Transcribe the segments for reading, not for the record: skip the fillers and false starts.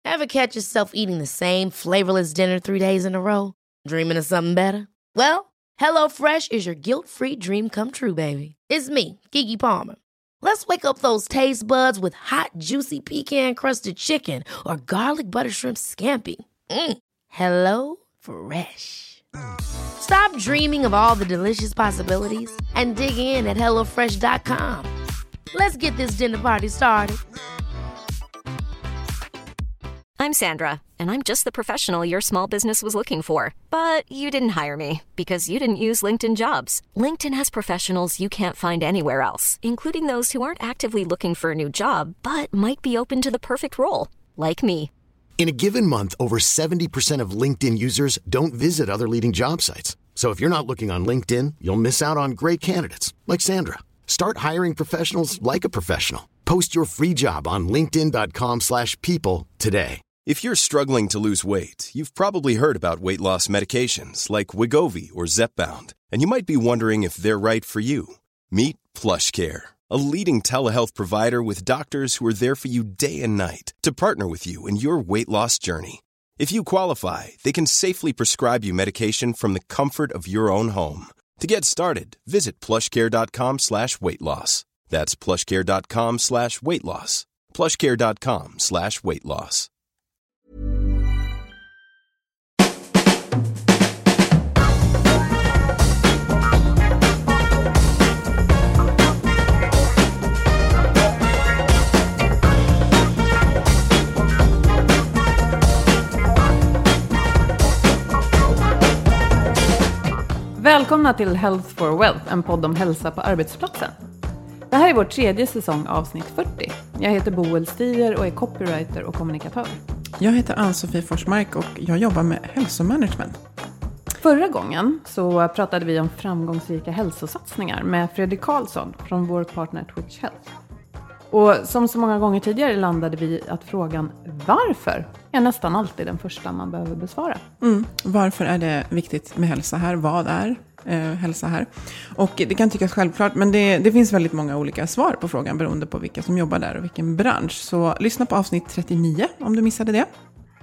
Ever catch yourself eating the same flavorless dinner 3 days in a row? Dreaming of something better? Well, HelloFresh is your guilt-free dream come true, baby. It's me, Keke Palmer. Let's wake up those taste buds with hot, juicy pecan-crusted chicken or garlic butter shrimp scampi. Hello Fresh. Stop dreaming of all the delicious possibilities and dig in at HelloFresh.com. Let's get this dinner party started. I'm Sandra, and I'm just the professional your small business was looking for. But you didn't hire me because you didn't use LinkedIn Jobs. LinkedIn has professionals you can't find anywhere else, including those who aren't actively looking for a new job, but might be open to the perfect role, like me. In a given month, over 70% of LinkedIn users don't visit other leading job sites. So if you're not looking on LinkedIn, you'll miss out on great candidates like Sandra. Start hiring professionals like a professional. Post your free job on linkedin.com/people today. If you're struggling to lose weight, you've probably heard about weight loss medications like Wegovy or Zepbound, and you might be wondering if they're right for you. Meet PlushCare, a leading telehealth provider with doctors who are there for you day and night to partner with you in your weight loss journey. If you qualify, they can safely prescribe you medication from the comfort of your own home. To get started, visit plushcare.com/weightloss. That's plushcare.com/weightloss. plushcare.com/weightloss. Välkomna till Health for Wealth, en podd om hälsa på arbetsplatsen. Det här är vår 3:e säsong, avsnitt 40. Jag heter Boel Stier och är copywriter och kommunikatör. Jag heter Ann-Sofie Forsmark och jag jobbar med hälsomanagement. Förra gången så pratade vi om framgångsrika hälsosatsningar med Fredrik Karlsson från vår partner Twitch Health. Och som så många gånger tidigare landade vi att frågan varför är nästan alltid den första man behöver besvara. Varför är det viktigt med hälsa här? Vad är hälsa här? Och det kan tyckas självklart, men det finns väldigt många olika svar på frågan beroende på vilka som jobbar där och vilken bransch. Så lyssna på avsnitt 39 om du missade det.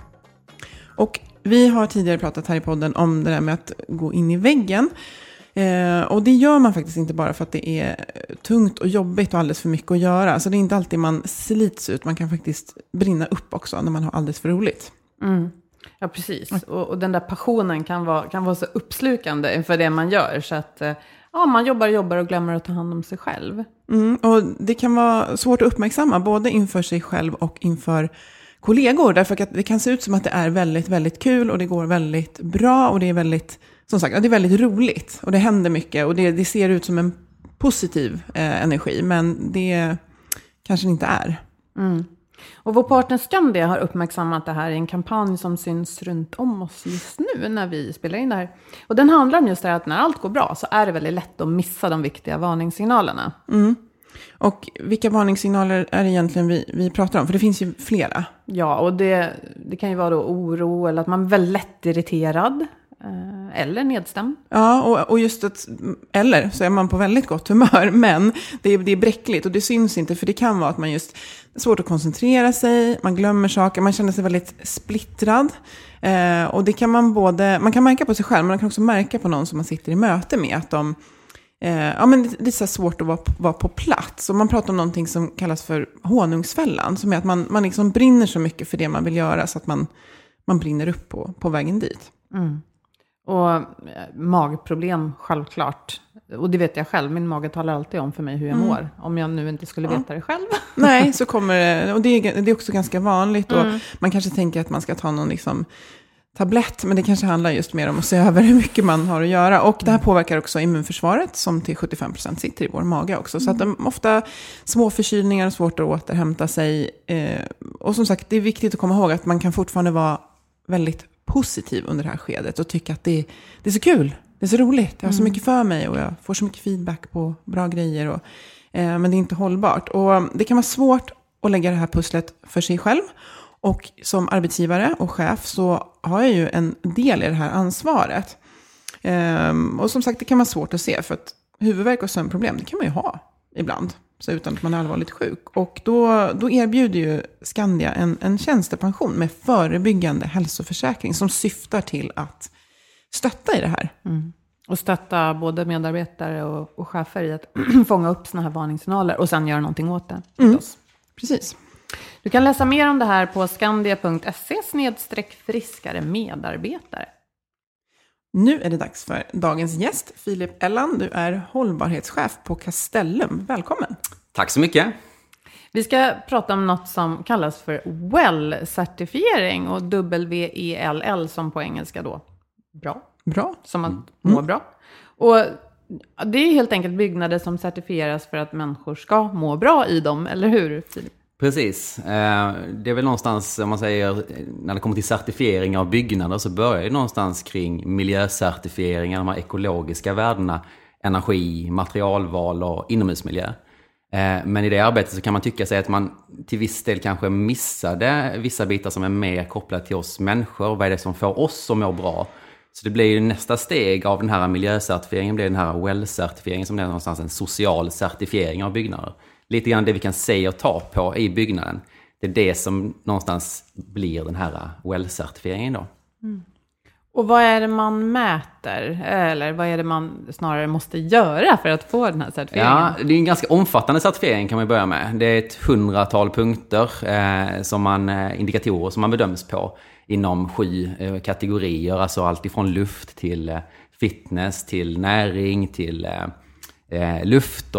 Och vi har tidigare pratat här i podden om det där med att gå in i väggen. Och det gör man faktiskt inte bara för att det är tungt och jobbigt och alldees för mycket att göra. Så det är inte alltid man slits ut. Man kan faktiskt brinna upp också när man har alldeles för roligt. Ja, precis. Och den där passionen kan vara så uppslukande inför det man gör. Så att man jobbar och glömmer att ta hand om sig själv. Och det kan vara svårt att uppmärksamma både inför sig själv och inför kollegor. Därför att det kan se ut som att det är väldigt, väldigt kul och det går väldigt bra och det är väldigt... Som sagt, det är väldigt roligt och det händer mycket och det ser ut som en positiv energi, men det kanske inte är. Och vår partner Skandia har uppmärksammat det här i en kampanj som syns runt om oss just nu när vi spelar in det här. Och den handlar om just det här att när allt går bra så är det väldigt lätt att missa de viktiga varningssignalerna. Och vilka varningssignaler är det egentligen vi pratar om? För det finns ju flera. Ja, och det kan ju vara då oro eller att man är väldigt lätt irriterad. Eller nedstämd. Ja, och just att, eller så är man på väldigt gott humör, men det är bräckligt och det syns inte, för det kan vara att man just är svårt att koncentrera sig, man glömmer saker, man känner sig väldigt splittrad. Och det kan man kan märka på sig själv, men man kan också märka på någon som man sitter i möte med att de men det är så svårt att vara på plats. Och man pratar om någonting som kallas för honungsfällan, som är att man liksom brinner så mycket för det man vill göra så att man brinner upp på vägen dit. Och magproblem, självklart. Och det vet jag själv. Min mage talar alltid om för mig hur jag mår. Om jag nu inte skulle veta det själv. Nej, så kommer det. Och det är också ganska vanligt. Och man kanske tänker att man ska ta någon tablett. Men det kanske handlar just mer om att se över hur mycket man har att göra. Och det här påverkar också immunförsvaret som till 75% sitter i vår mage också. Så att ofta små förkylningar, svårt att återhämta sig. Och som sagt, det är viktigt att komma ihåg att man kan fortfarande vara väldigt positiv under det här skedet och tycka att det är så kul, det är så roligt, jag har så mycket för mig och jag får så mycket feedback på bra grejer men det är inte hållbart och det kan vara svårt att lägga det här pusslet för sig själv och som arbetsgivare och chef så har jag ju en del i det här ansvaret och som sagt det kan vara svårt att se för att huvudvärk och sömnproblem det kan man ju ha ibland så utan att man är allvarligt sjuk. Och då erbjuder ju Skandia en tjänstepension med förebyggande hälsoförsäkring som syftar till att stötta i det här. Mm. Och stötta både medarbetare och chefer i att fånga upp såna här varningssignaler och sen göra någonting åt det. Precis. Du kan läsa mer om det här på skandia.se/friskare medarbetare. Nu är det dags för dagens gäst, Filip Elland. Du är hållbarhetschef på Castellum. Välkommen. Tack så mycket. Vi ska prata om något som kallas för WELL-certifiering och WELL som på engelska då. Bra. Som att må bra. Och det är helt enkelt byggnader som certifieras för att människor ska må bra i dem, eller hur, Filip? Precis. Det är väl någonstans, om man säger, när det kommer till certifiering av byggnader så börjar det någonstans kring miljöcertifieringar, de här ekologiska värdena, energi, materialval och inomhusmiljö. Men i det arbetet så kan man tycka sig att man till viss del kanske missade vissa bitar som är mer kopplade till oss människor. Vad är det som får oss att må bra? Så det blir ju nästa steg av den här miljöcertifieringen, blir den här WELL-certifieringen som är någonstans en social certifiering av byggnader. Lite grann det vi kan se och ta på i byggnaden. Det är det som någonstans blir den här WELL-certifieringen då. Mm. Och vad är det man mäter? Eller vad är det man snarare måste göra för att få den här certifieringen? Ja, det är en ganska omfattande certifiering kan man börja med. Det är ett 100-tal punkter indikatorer som man bedöms på inom 7 kategorier. Alltså allt ifrån luft till fitness, till näring, till luft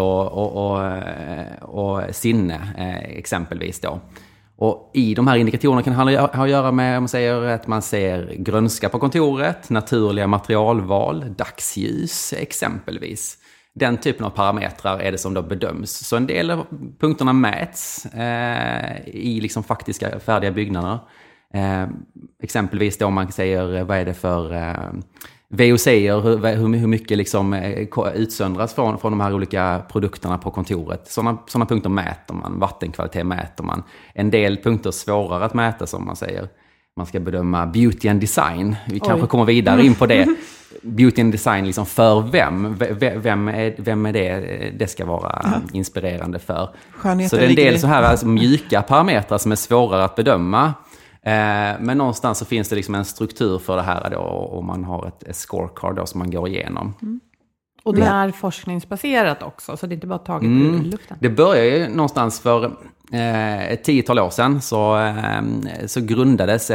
och sinne exempelvis då. Och i de här indikatorerna kan det ha att göra med, om man säger att man ser grönska på kontoret, naturliga materialval, dagsljus exempelvis. Den typen av parametrar är det som då bedöms. Så en del av punkterna mäts i liksom faktiska färdiga byggnader. Exempelvis då man säger vad är det för VOC:er, hur mycket liksom utsöndras från de här olika produkterna på kontoret. Sådana punkter mäter man, vattenkvalitet mäter man. En del punkter är svårare att mäta, som man säger. Man ska bedöma beauty and design. Vi kanske kommer vidare in på det. Beauty and design liksom för vem är det ska vara inspirerande för. Så det är en del så här alltså, mjuka parametrar som är svårare att bedöma. Men någonstans så finns det liksom en struktur för det här då, och man har ett scorecard då som man går igenom. Mm. Och det är forskningsbaserat också, så det är inte bara taget ur luften. Det börjar ju någonstans för ett 10-tal år sedan så grundades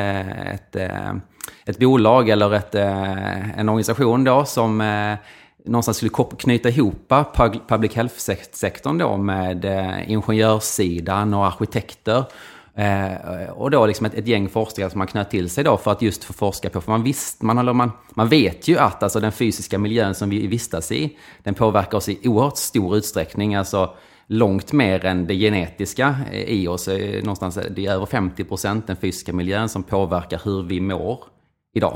ett bolag eller en organisation då som någonstans skulle knyta ihop public health-sektorn då med ingenjörssidan och arkitekter. Och då liksom ett gäng forskare som man knöt till sig då för att just få forska på. För man vet ju att alltså, den fysiska miljön som vi vistas i, den påverkar oss i oerhört stor utsträckning. Alltså långt mer än det genetiska i oss. Någonstans, det är över 50% den fysiska miljön som påverkar hur vi mår idag.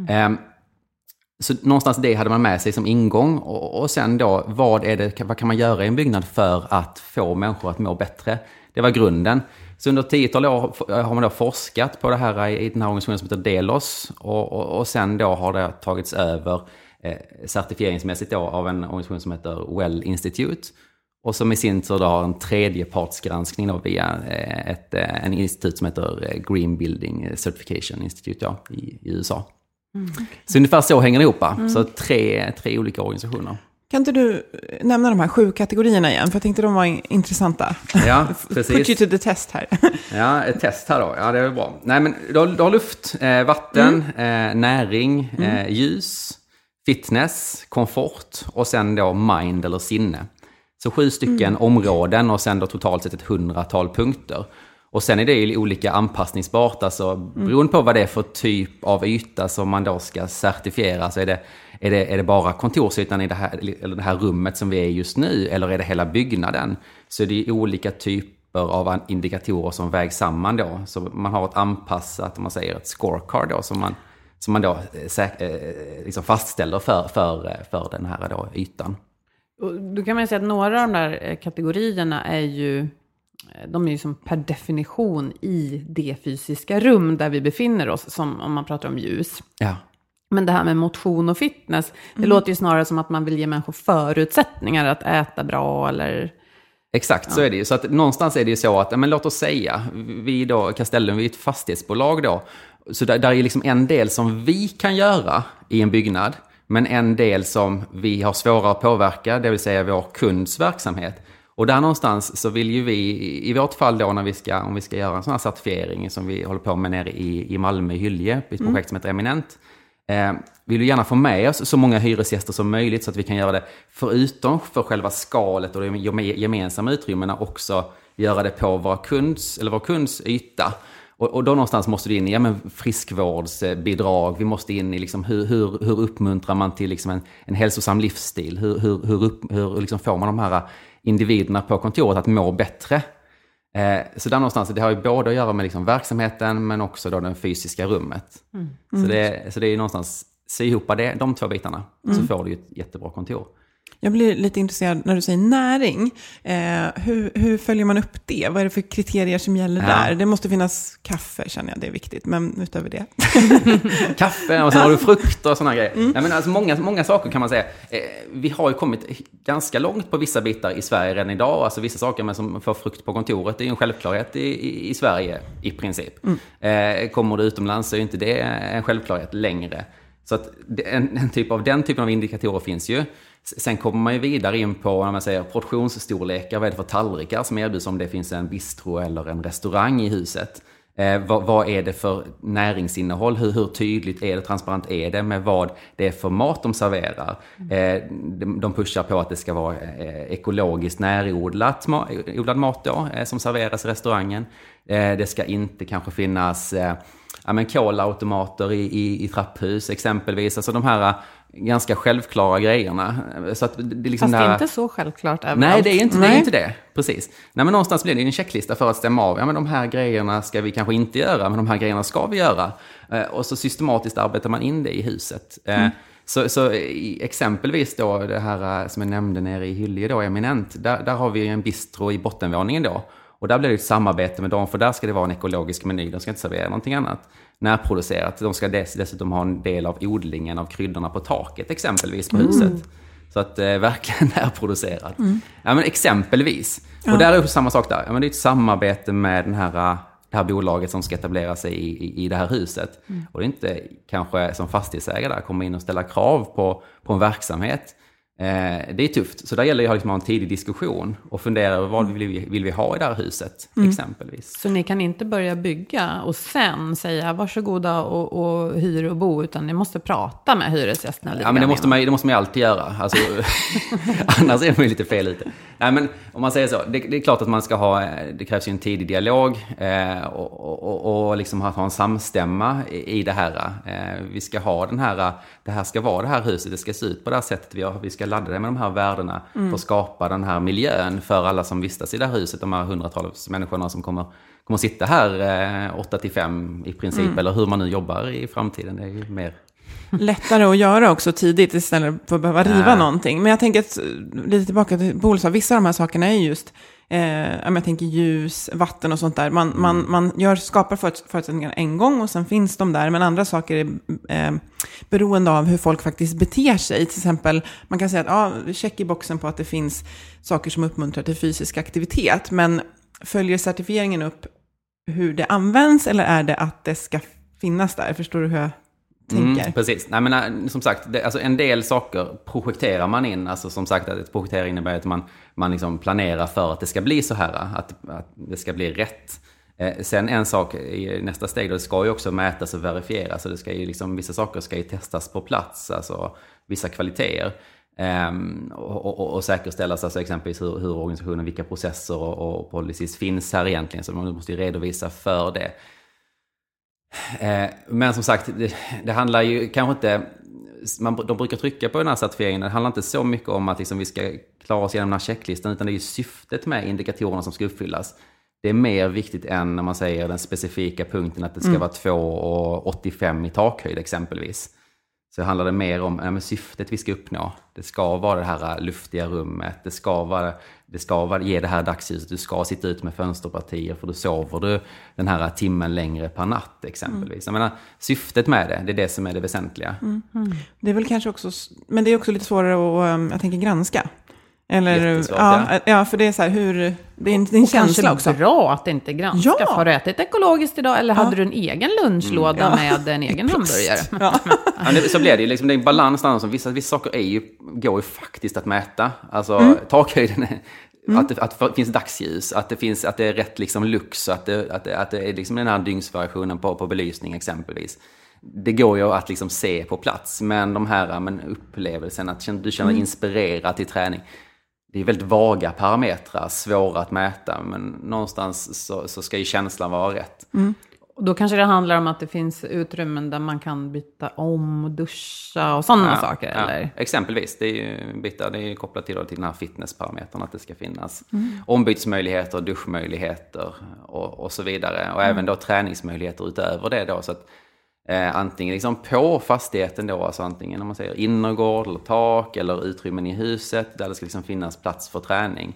Så någonstans det hade man med sig som ingång. Och sen då, vad kan man göra i en byggnad för att få människor att må bättre? Det var grunden. Så under 10-tal år har man då forskat på det här i den här organisationen som heter Delos. Och sen då har det tagits över certifieringsmässigt då av en organisation som heter Well Institute. Och som i sin tur har en tredjepartsgranskning då via en institut som heter Green Building Certification Institute då, i USA. Så ungefär så hänger det ihop. Så tre olika organisationer. Kan inte du nämna de här 7 kategorierna igen? För jag tänkte de var intressanta. Ja, precis. Put you to the test här. Ja, ett test här då. Ja, det är bra. Nej, men du har luft, vatten, näring, ljus, fitness, komfort och sen då mind eller sinne. Så 7 stycken områden och sen då totalt sett ett 100-tal punkter. Och sen är det ju olika anpassningsbart, alltså beroende på vad det är för typ av yta som man då ska certifiera. Så är det bara kontorsytan i det här rummet som vi är just nu, eller är det hela byggnaden? Så det är olika typer av indikatorer som vägs samman då. Så man har ett anpassat, om man säger ett scorecard då, som man då liksom fastställer för den här då ytan. Då kan man säga att några av de där kategorierna är ju som per definition i det fysiska rum där vi befinner oss, som om man pratar om ljus. Ja. Men det här med motion och fitness, det låter ju snarare som att man vill ge människor förutsättningar att äta bra eller Exakt, så är det ju. Så att någonstans är det ju så att, men låt oss säga, vi då, Castellum, vi är ett fastighetsbolag då. Så där är liksom en del som vi kan göra i en byggnad, men en del som vi har svårare att påverka, det vill säga vår kunds verksamhet. Och där någonstans så vill ju vi, i vårt fall då om vi ska göra en sån här certifiering som vi håller på med nere i Malmö, i Hylje, ett projekt som heter Eminent, vill ju gärna få med oss så många hyresgäster som möjligt så att vi kan göra det förutom för själva skalet och de gemensamma utrymmena också göra det på vår kunds yta. Och då någonstans måste vi in i friskvårdsbidrag, vi måste in i liksom hur uppmuntrar man till liksom en hälsosam livsstil, hur liksom får man de här individerna på kontoret att må bättre. Så där någonstans, det har ju både att göra med liksom verksamheten men också då den fysiska rummet. Så det är någonstans, se ihop de två bitarna så får du ju ett jättebra kontor. Jag blir lite intresserad när du säger näring. Hur följer man upp det? Vad är det för kriterier som gäller där? Det måste finnas kaffe, känner jag, det är viktigt. Men utöver det. Kaffe, och sen har du frukt och sådana grejer. Ja, men alltså många saker kan man säga. Vi har ju kommit ganska långt på vissa bitar i Sverige redan idag. Alltså vissa saker som får frukt på kontoret, det är ju en självklarhet i Sverige i princip. Kommer du utomlands så är inte det en självklarhet längre. Så att den typen av indikatorer finns ju. Sen kommer man ju vidare in på när man säger portionsstorlekar, vad är det för tallrikar som erbjuds om det finns en bistro eller en restaurang i huset. Vad är det för näringsinnehåll? Hur tydligt är det, transparent är det med vad det är för mat de serverar? De pushar på att det ska vara ekologiskt närodlad mat då, som serveras i restaurangen. Det ska inte kanske finnas kolautomater i trapphus exempelvis. Alltså de här ganska självklara grejerna. Så att det är liksom fast det är inte så självklart överallt. Nej, det är inte det. Precis. Nej, men någonstans blir det en checklista för att stämma av. Ja, men de här grejerna ska vi kanske inte göra, men de här grejerna ska vi göra. Och så systematiskt arbetar man in det i huset. Så exempelvis då det här som jag nämnde nere i Hylje då, Eminent, där har vi en bistro i bottenvåningen då. Och där blir det ett samarbete med dem, för där ska det vara en ekologisk meny. De ska inte servera någonting annat närproducerat. De ska dessutom ha en del av odlingen av kryddorna på taket exempelvis på huset. Så att verkligen närproducerat. Ja, men exempelvis. Och där är det samma sak där. Ja, men det är ett samarbete med det här bolaget som ska etablera sig i det här huset. Och det är inte kanske som fastighetsägare där kommer in och ställa krav på en verksamhet. Det är tufft, så där gäller det att ha en tidig diskussion och fundera över vad vill vi ha i det här huset exempelvis. Så ni kan inte börja bygga och sen säga varsågoda och hyr och bo, utan ni måste prata med hyresgästerna lite. Ja, men det måste man ju alltid göra. Alltså, annars är man ju lite fel ute. Nej, men om man säger så, det är klart att man ska ha, det krävs ju en tidig dialog och liksom ha en samstämma i det här. Vi ska ha det här ska vara det här huset, det ska se ut på det här sättet, vi ska ladda det med de här värdena för att skapa den här miljön för alla som vistas i det här huset, de här hundratals människorna som kommer sitta här 8-5 i princip, eller hur man nu jobbar i framtiden. Det är ju mer lättare att göra också tidigt istället för att behöva riva någonting. Men jag tänker att, lite tillbaka till Bolsa, vissa av de här sakerna är just jag tänker ljus, vatten och sånt där. Man skapar förutsättningar en gång och sen finns de där. Men andra saker är beroende av hur folk faktiskt beter sig. Till exempel, man kan säga att check i boxen på att det finns saker som uppmuntrar till fysisk aktivitet. Men följer certifieringen upp hur det används, eller är det att det ska finnas där? Förstår du hur jag tänker? Precis. Nej, men som sagt, alltså en del saker projekterar man in. Alltså som sagt, att ett projektering innebär att man liksom planerar för att det ska bli så här, att det ska bli rätt. Sen en sak i nästa steg, det ska ju också mätas och verifieras. Så det ska ju liksom, vissa saker ska ju testas på plats, alltså vissa kvaliteter. Och säkerställas, alltså exempelvis hur organisationen, vilka processer och policies finns här egentligen. Så man måste ju redovisa för det. Men som sagt, det handlar ju kanske inte, de brukar trycka på den här certifieringen, det handlar inte så mycket om att liksom vi ska klara oss genom den här checklistan, utan det är ju syftet med indikatorerna som ska uppfyllas. Det är mer viktigt än när man säger den specifika punkten att det ska vara 2,85 i takhöjd exempelvis. Så handlar det mer om syftet vi ska uppnå. Det ska vara det här luftiga rummet. Det ska ge det här dagsljuset. Du ska sitta ut med fönsterpartier, för då sover du den här timmen längre per natt exempelvis. Jag menar, syftet med det är det som är det väsentliga. Det är väl kanske också, men det är också lite svårare att, jag tänker, granska. Eller, ja, för det är så här, det är en känsla också. Bra att det inte är granskat. Har du ätit ekologiskt idag eller hade du en egen lunchlåda med en egen hamburgare? Så blir det ju liksom, det är en balans där, som vissa saker går ju faktiskt att mäta. Alltså takhöjden att det finns dagsljus, att det är rätt liksom lux, att det är liksom den här dygnsvariationen på belysning exempelvis. Det går ju att liksom se på plats, men de här upplevelsen att du känner inspirerad till träning, det är väldigt vaga parametrar, svåra att mäta, men någonstans så ska ju känslan vara rätt. Och då kanske det handlar om att det finns utrymmen där man kan byta om och duscha och sådana saker, eller? Exempelvis, det är ju kopplat till den här fitnessparametern, att det ska finnas ombytesmöjligheter, duschmöjligheter och så vidare. Och även då träningsmöjligheter utöver det då, så att antingen liksom på fastigheten då, alltså antingen om man säger innergård eller tak eller utrymmen i huset där det ska liksom finnas plats för träning.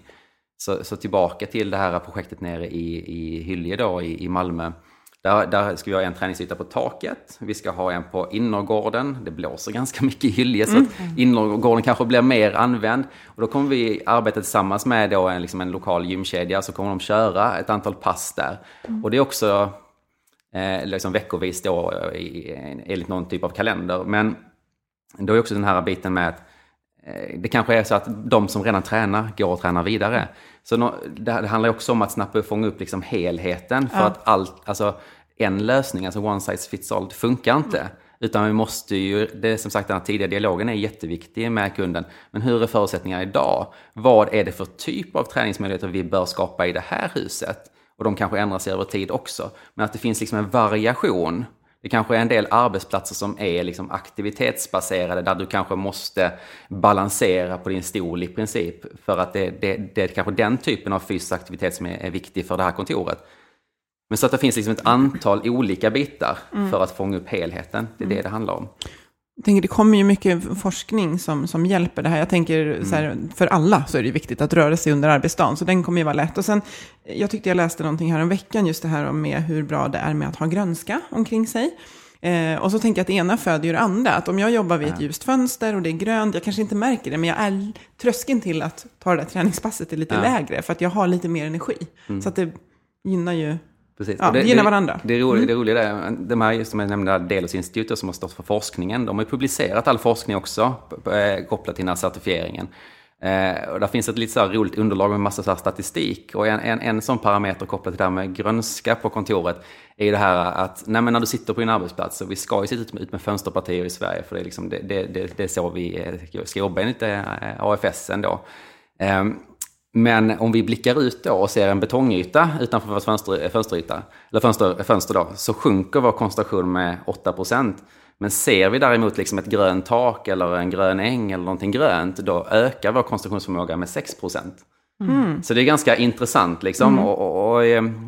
Så tillbaka till det här projektet nere i Hyllie då i Malmö. Där ska vi ha en träningsyta på taket. Vi ska ha en på innergården. Det blåser ganska mycket i Hyllie så att innergården kanske blir mer använd. Och då kommer vi arbeta tillsammans med då en lokal gymkedja, så kommer de köra ett antal pass där. Och det är också liksom veckovis då enligt någon typ av kalender. Men då är också den här biten med att det kanske är så att de som redan tränar går och tränar vidare. Så det handlar också om att snabbt fånga upp liksom helheten. För att en lösning, alltså one size fits all, funkar inte. Utan vi måste ju, det är som sagt den här tidiga dialogen är jätteviktig med kunden. Men hur är förutsättningarna idag? Vad är det för typ av träningsmöjligheter vi bör skapa i det här huset? Och de kanske ändrar sig över tid också. Men att det finns liksom en variation. Det kanske är en del arbetsplatser som är liksom aktivitetsbaserade, där du kanske måste balansera på din stol i princip. För att det är kanske den typen av fysisk aktivitet som är viktig för det här kontoret. Men så att det finns liksom ett antal olika bitar för att fånga upp helheten. Det är det handlar om. Jag tänker, det kommer ju mycket forskning som hjälper det här. Jag tänker så här, för alla så är det viktigt att röra sig under arbetsdagen. Så den kommer ju vara lätt. Och sen, jag tyckte jag läste någonting här om veckan, just det här med hur bra det är med att ha grönska omkring sig. Och så tänker jag att det ena föder ju det andra. Att om jag jobbar vid ett ljust fönster och det är grönt, jag kanske inte märker det, men jag är tröskeln till att ta det där träningspasset är lite lägre. För att jag har lite mer energi. Så att det gynnar ju... Precis. Ja, det gynnar varandra. Det roliga är, de här just som jag nämnde, Delos-institutet som har stått för forskningen, de har publicerat all forskning också kopplat till den här certifieringen. Och där finns ett lite så här roligt underlag med massa så här statistik. Och en sån parameter kopplat till det här med grönska på kontoret är det här att när du sitter på en arbetsplats, och vi ska ju sitta ut med fönsterpartier i Sverige, för det är, liksom, det är så vi ska jobba enligt AFS ändå. Men om vi blickar ut då och ser en betongyta utanför vår fönster då, så sjunker vår koncentration med 8%. Men ser vi däremot liksom ett grönt tak eller en grön äng eller någonting grönt, då ökar vår koncentrationsförmåga med 6%. Så det är ganska intressant liksom. Och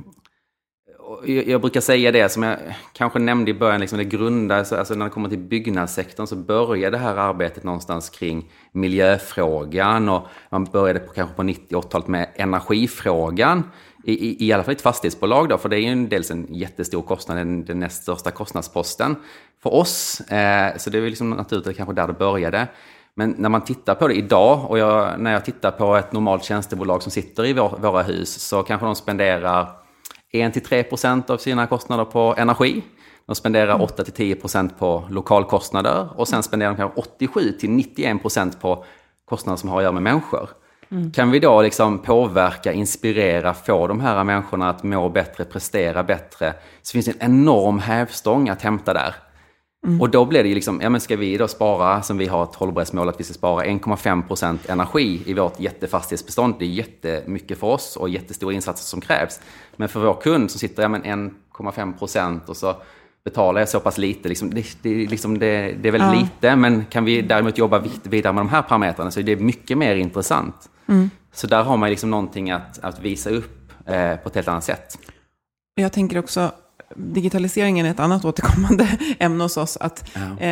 jag brukar säga det som jag kanske nämnde i början, liksom det grundar, alltså när det kommer till byggnadssektorn så börjar det här arbetet någonstans kring miljöfrågan, och man började kanske på 90-talet med energifrågan, i alla fall ett fastighetsbolag då, för det är ju dels en jättestor kostnad, den näst största kostnadsposten för oss, så det är liksom naturligt kanske där det började. Men när man tittar på det idag, och när jag tittar på ett normalt tjänstebolag som sitter i våra hus, så kanske de spenderar 1-3% av sina kostnader på energi. De spenderar 8-10% på lokalkostnader, och sen spenderar de kanske 87-91% på kostnader som har att göra med människor. Kan vi då liksom påverka, inspirera, få de här människorna att må bättre, prestera bättre, så finns det en enorm hävstång att hämta där. Och då blir det ju liksom, ska vi då spara, som vi har ett hållbarhetsmål att vi ska spara 1,5% energi i vårt jättefastighetsbestånd. Det är jättemycket för oss och jättestora insatser som krävs. Men för vår kund som sitter 1,5% och så betalar jag så pass lite. Det är väldigt lite, men kan vi däremot jobba vidare med de här parametrarna så är det mycket mer intressant. Så där har man liksom någonting att visa upp på ett helt annat sätt. Jag tänker också, digitaliseringen är ett annat återkommande ämne hos oss, att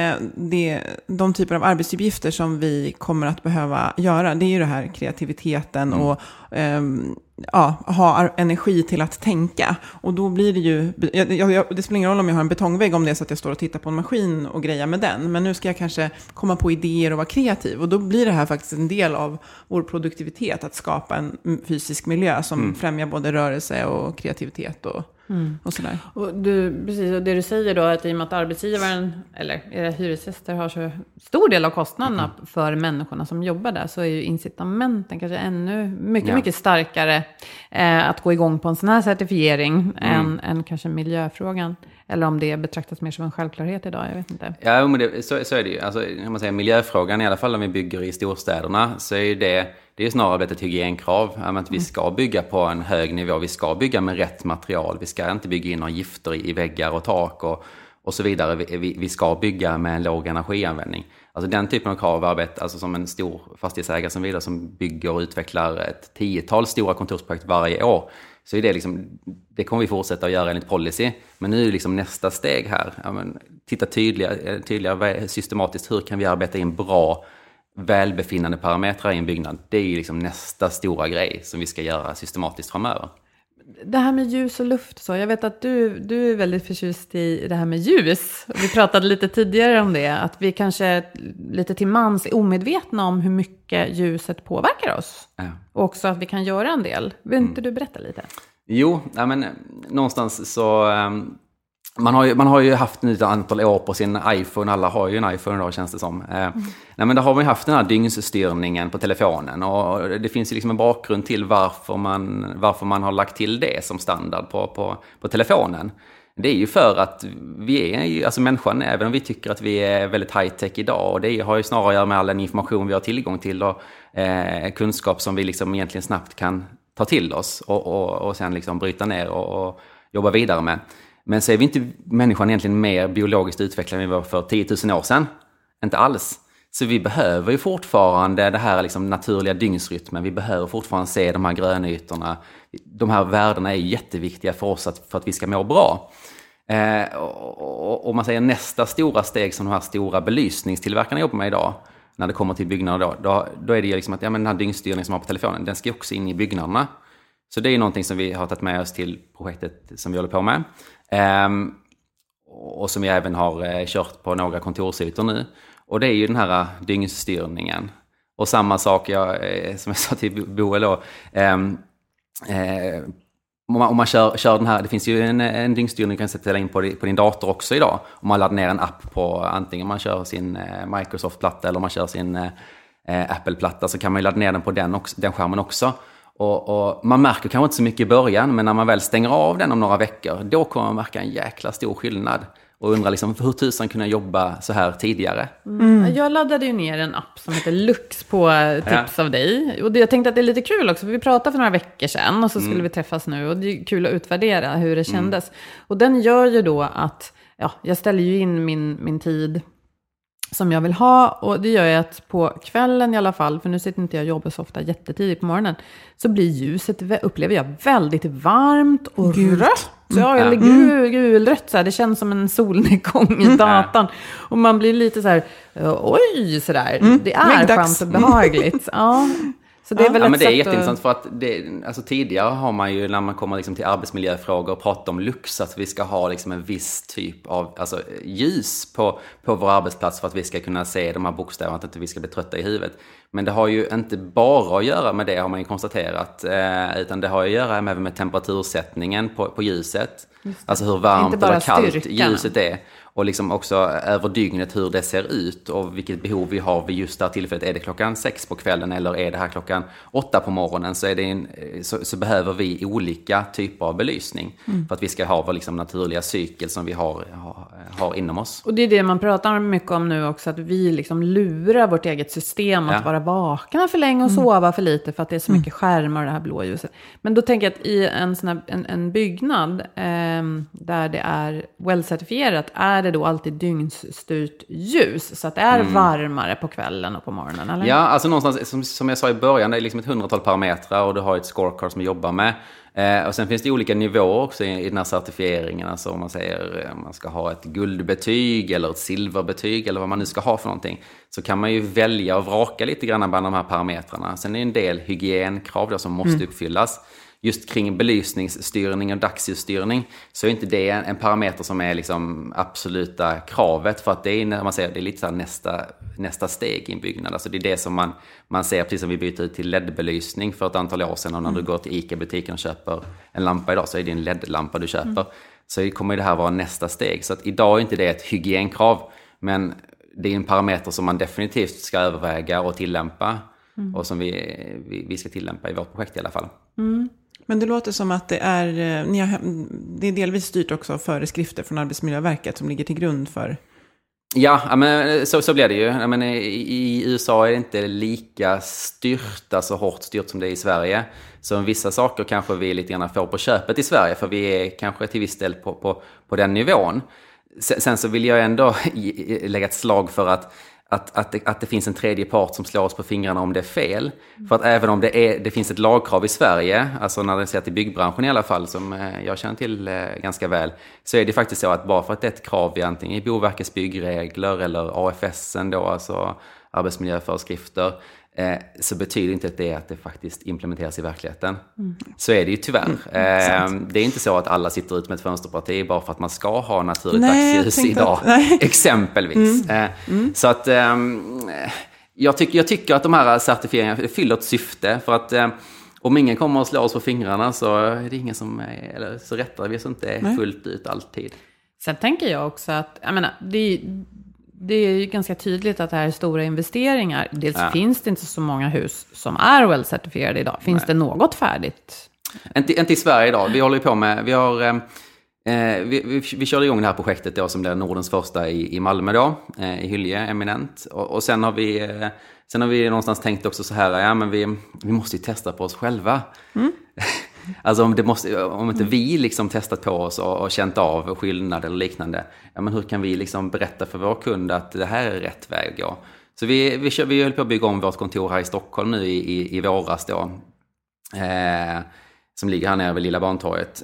de typer av arbetsuppgifter som vi kommer att behöva göra, det är ju det här kreativiteten och ha energi till att tänka. Och då blir det ju, det spelar ingen roll om jag har en betongvägg, om det är så att jag står och tittar på en maskin och grejer med den. Men nu ska jag kanske komma på idéer och vara kreativ. Och då blir det här faktiskt en del av vår produktivitet, att skapa en fysisk miljö som främjar både rörelse och kreativitet och sådär. Och precis, och det du säger då, att i och med att arbetsgivaren eller era hyresgäster har så stor del av kostnaderna för människorna som jobbar där, så är ju incitamenten kanske ännu mycket starkare att gå igång på en sån här certifiering än kanske miljöfrågan. Eller om det betraktas mer som en självklarhet idag, jag vet inte. Ja, men så är det ju. Alltså, när man säger miljöfrågan, i alla fall om vi bygger i storstäderna, så är det är snarare ett hygienkrav. Att vi ska bygga på en hög nivå, vi ska bygga med rätt material, vi ska inte bygga in några gifter i väggar och tak och så vidare. Vi ska bygga med en låg energianvändning. Alltså den typen av krav arbete, alltså som en stor fastighetsägare som vidare som bygger och utvecklar ett 10-tal stora kontorsprojekt varje år, så är det liksom, det kommer vi fortsätta att göra enligt policy. Men nu är liksom nästa steg här. Titta tydligare systematiskt, hur kan vi arbeta in bra välbefinnande parametrar i en byggnad? Det är ju liksom nästa stora grej som vi ska göra systematiskt framöver. Det här med ljus och luft, så jag vet att du är väldigt förtjust i det här med ljus. Vi pratade lite tidigare om det, att vi kanske lite till mans är omedvetna om hur mycket ljuset påverkar oss. Ja. Och också att vi kan göra en del. Vill inte du berätta lite? Jo, men någonstans så... Man har ju haft ett antal år på sin iPhone. Alla har ju en iPhone idag, känns det som. Nej, men där har man ju haft den här dygnsstyrningen på telefonen. Och det finns ju liksom en bakgrund till varför man har lagt till det som standard på telefonen. Det är ju för att vi är ju, alltså människan, även om vi tycker att vi är väldigt high-tech idag, och det har ju snarare att göra med all den information vi har tillgång till och kunskap som vi liksom egentligen snabbt kan ta till oss och sen liksom bryta ner och jobba vidare med. Men så är vi inte människan egentligen mer biologiskt utvecklad än vi var för 10 000 år sedan. Inte alls. Så vi behöver ju fortfarande det här liksom naturliga dygnsrytmen. Vi behöver fortfarande se de här grönytorna. De här värdena är jätteviktiga för oss för att vi ska må bra. Och man säger nästa stora steg som de här stora belysningstillverkarna jobbar med idag, när det kommer till byggnader, då är det ju liksom att den här dygnstyrningen som man har på telefonen, den ska också in i byggnaderna. Så det är någonting som vi har tagit med oss till projektet som vi håller på med. Och som jag även har kört på några kontorsytor nu. Och det är ju den här dygnstyrningen. Och samma sak, som jag sa till Boel då, om man kör den här, det finns ju en dygnstyrning du kan sätta in på din dator också idag. Om man laddar ner en app på, antingen man kör sin Microsoft-platta eller om man kör sin Apple-platta, så kan man ju ladda ner den på den skärmen också. Och man märker kanske inte så mycket i början, men när man väl stänger av den om några veckor, då kommer man märka en jäkla stor skillnad. Och undrar liksom, hur tusan kunna jobba så här tidigare? Jag laddade ju ner en app som heter Lux på tips av dig. Och jag tänkte att det är lite kul också, för vi pratade för några veckor sedan och så skulle vi träffas nu. Och det är kul att utvärdera hur det kändes. Och den gör ju då att jag ställer ju in min tid som jag vill ha, och det gör ju att på kvällen i alla fall, för nu sitter inte jag och jobbar så ofta jättetidigt på morgonen, så blir ljuset, upplever jag, väldigt varmt och rött. Ja, eller gulrött så här. Det känns som en solnedgång i datan. Och man blir lite så här, oj, sådär. Det är skönt och behagligt. Ja. Så det är väl men det är jätteintressant för att alltså tidigare har man ju, när man kommer liksom till arbetsmiljöfrågor och pratar om lux, att vi ska ha liksom en viss typ av ljus på vår arbetsplats för att vi ska kunna se de här bokstäverna, att inte vi ska bli trötta i huvudet. Men det har ju inte bara att göra med det, har man ju konstaterat, utan det har att göra med temperatursättningen på ljuset. Alltså hur varmt eller kallt ljuset är. Och liksom också över dygnet hur det ser ut och vilket behov vi har vid just det här tillfället. Är det 6 på kvällen eller är det här 8 på morgonen, så, så behöver vi olika typer av belysning för att vi ska ha vår liksom naturliga cykel som vi har inom oss. Och det är det man pratar mycket om nu också, att vi liksom lurar vårt eget system att vara vakna för länge och sova för lite för att det är så mycket skärmar och det här blåljuset. Men då tänker jag att i en byggnad där det är well-certifierat, är det då alltid dygnsstyrt ljus så att det är varmare på kvällen och på morgonen, eller? Ja, alltså någonstans som jag sa i början, det är liksom ett 100-tal parametrar och du har ett scorecard som vi jobbar med. Och sen finns det olika nivåer också i den här certifieringen. Alltså om man säger man ska ha ett guldbetyg eller ett silverbetyg eller vad man nu ska ha för någonting, så kan man ju välja och vraka lite grann bland de här parametrarna. Sen är det en del hygienkrav då som måste uppfyllas. just kring belysningsstyrning och dagsljusstyrning så är inte det en parameter som är liksom absoluta kravet, för att det är, när man säger, det är lite så här nästa steg i en byggnad. Alltså det är det som man ser, precis som vi byter ut till LED-belysning för ett antal år sedan, och när du går till ICA-butiken och köper en lampa idag så är det en LED-lampa du köper. Så kommer det här vara nästa steg. Så att idag är inte det ett hygienkrav, men det är en parameter som man definitivt ska överväga och tillämpa. Och som vi ska tillämpa i vårt projekt i alla fall. Men det låter som att det är delvis styrt också av föreskrifter från Arbetsmiljöverket som ligger till grund för... Ja, men så blir det ju. Men i USA är det inte lika styrt, alltså hårt styrt som det är i Sverige. Så vissa saker kanske vi lite grann får på köpet i Sverige, för vi är kanske till viss del på den nivån. Sen så vill jag ändå lägga ett slag för att det finns en tredje part som slår oss på fingrarna om det är fel. För att även om det finns ett lagkrav i Sverige, alltså när det ser till byggbranschen i alla fall, som jag känner till ganska väl, så är det faktiskt så att bara för att det är ett krav i antingen i Boverkets byggregler eller AFS:en då, alltså arbetsmiljöföreskrifter, så betyder inte att det faktiskt implementeras i verkligheten. Så är det ju tyvärr. Det är inte så att alla sitter ut med ett fönsterparti bara för att man ska ha naturligt dagsljus idag. Exempelvis. Så att jag tycker att de här certifieringarna fyller ett syfte, för att om ingen kommer att slå oss på fingrarna så är det ingen som eller så rättar vi så inte fullt ut alltid. Sen tänker jag också att, jag menar, det är ju ganska tydligt att det här är stora investeringar. Dels finns det inte så många hus som är well-certifierade idag. Finns det något färdigt? Inte i Sverige idag. Vi håller ju på med... Vi körde igång det här projektet då, som blev Nordens första i Malmö då. I Hylje, eminent. Och sen har vi någonstans tänkt också så här, men vi måste ju testa på oss själva. Alltså om inte vi liksom testat på oss och känt av skillnad eller liknande, men hur kan vi liksom berätta för vår kund att det här är rätt väg att gå? Så vi höll på att bygga om vårt kontor här i Stockholm nu i våras då, som ligger här nere vid Lilla Bantorget.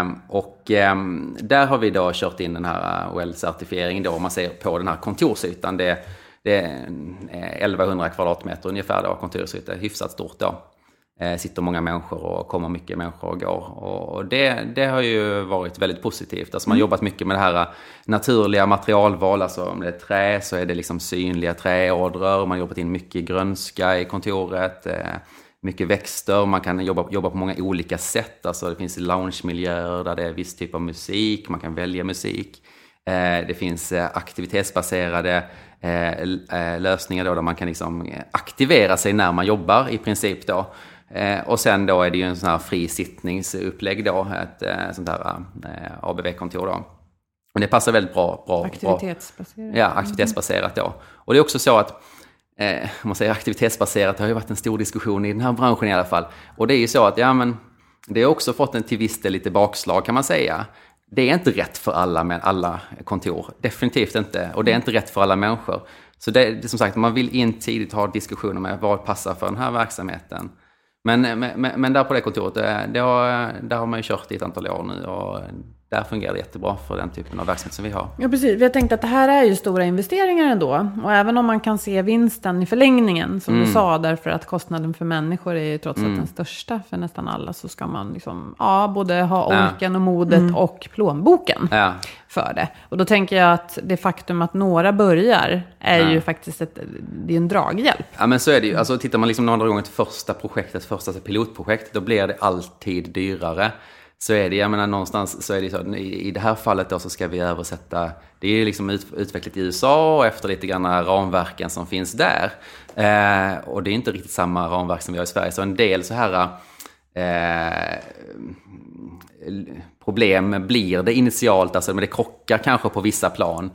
Där har vi då kört in den här WELL-certifieringen då, om man ser på den här kontorsytan. Det är 1100 kvadratmeter ungefär då, kontorsyta, hyfsat stort då. Sitter många människor och kommer mycket människor och går. Och det har ju varit väldigt positivt. Alltså man har jobbat mycket med det här naturliga materialval. Alltså om det är trä så är det liksom synliga träådror. Man har jobbat in mycket grönska i kontoret. Mycket växter. Man kan jobba på många olika sätt. Alltså det finns loungemiljöer där det är viss typ av musik. Man kan välja musik. Det finns aktivitetsbaserade lösningar då, där man kan liksom aktivera sig när man jobbar i princip då. Och sen då är det ju en sån här frisittningsupplägg då, ett sånt här ABV-kontor då. Men det passar väldigt bra. Aktivitetsbaserat. Ja, aktivitetsbaserat då. Och det är också så att om man säger aktivitetsbaserat, det har ju varit en stor diskussion i den här branschen i alla fall. Och det är ju så att det har också fått en till viss del lite bakslag, kan man säga. Det är inte rätt för alla kontor. Definitivt inte. Och det är inte rätt för alla människor. Så det som sagt, man vill in tidigt ha diskussioner med vad passar för den här verksamheten. Men där på det kontoret, där har man ju kört i ett antal år nu. Och där fungerar det jättebra för den typen av verksamhet som vi har. Ja, precis. Vi har tänkt att det här är ju stora investeringar ändå. Och även om man kan se vinsten i förlängningen, som du sa, därför att kostnaden för människor är ju trots allt den största för nästan alla, så ska man liksom, både ha orken och modet och plånboken för det. Och då tänker jag att det faktum att några börjar är ju faktiskt det är en draghjälp. Ja, men så är det ju. Alltså tittar man liksom några gånger till första pilotprojekt, då blir det alltid dyrare. Så är det, jag menar någonstans så är det så, i det här fallet då så ska vi översätta, det är liksom utvecklat i USA och efter lite grann ramverken som finns där. Och det är inte riktigt samma ramverk som vi har i Sverige. Så en del så här problem blir det initialt, alltså men det krockar kanske på vissa plan.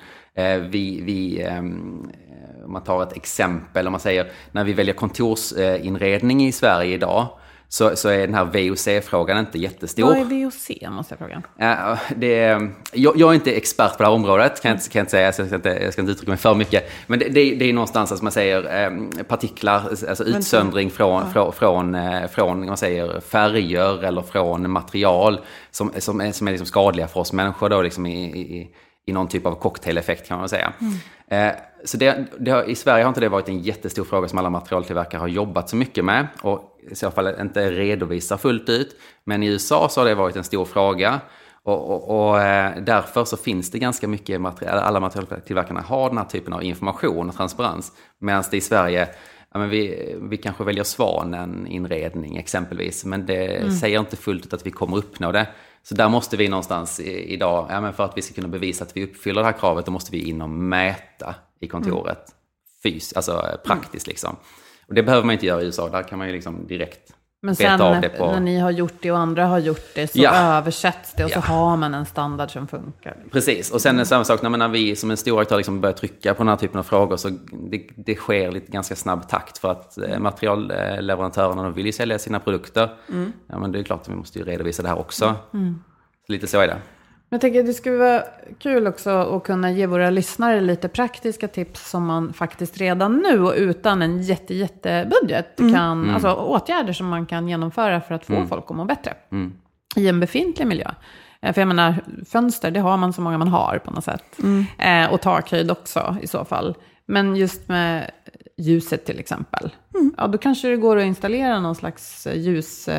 Om man tar ett exempel, om man säger när vi väljer kontorsinredning i Sverige idag, så är den här VOC-frågan inte jättestor. Vad är VOC, måste jag fråga? Jag är inte expert på det här området, kan jag inte säga. Jag ska inte uttrycka mig för mycket. Men det är någonstans, som man säger, partiklar, alltså utsöndring från man säger, färger eller från material som är liksom skadliga för oss människor då, liksom i i någon typ av cocktaileffekt kan man säga. Så i Sverige har inte det varit en jättestor fråga som alla materialtillverkare har jobbat så mycket med och i så fall inte redovisar fullt ut. Men i USA så har det varit en stor fråga och därför så finns det ganska mycket alla materialtillverkarna har den här typen av information och transparens. Medan det i Sverige, vi kanske väljer Svanen-inredning exempelvis, men det säger inte fullt ut att vi kommer uppnå det. Så där måste vi någonstans idag, för att vi ska kunna bevisa att vi uppfyller det här kravet, då måste vi in och mäta i kontoret. Alltså praktiskt liksom. Och det behöver man inte göra i USA, där kan man ju liksom direkt men beta av det sen när ni har gjort det och andra har gjort det så översätts det och så har man en standard som funkar. Precis, och sen är det samma sak när vi som en stor aktör liksom börjar trycka på den här typen av frågor, så det sker lite ganska snabb takt för att materialleverantörerna vill ju sälja sina produkter. Ja, men det är klart att vi måste ju redovisa det här också. Så lite så är det. Jag tänker att det skulle vara kul också att kunna ge våra lyssnare lite praktiska tips som man faktiskt redan nu och utan en jättebudget kan, alltså åtgärder som man kan genomföra för att få folk att må bättre i en befintlig miljö. För jag menar, fönster, det har man så många man har på något sätt. Och takhöjd också i så fall. Men just med ljuset till exempel. Ja, då kanske det går att installera någon slags ljus...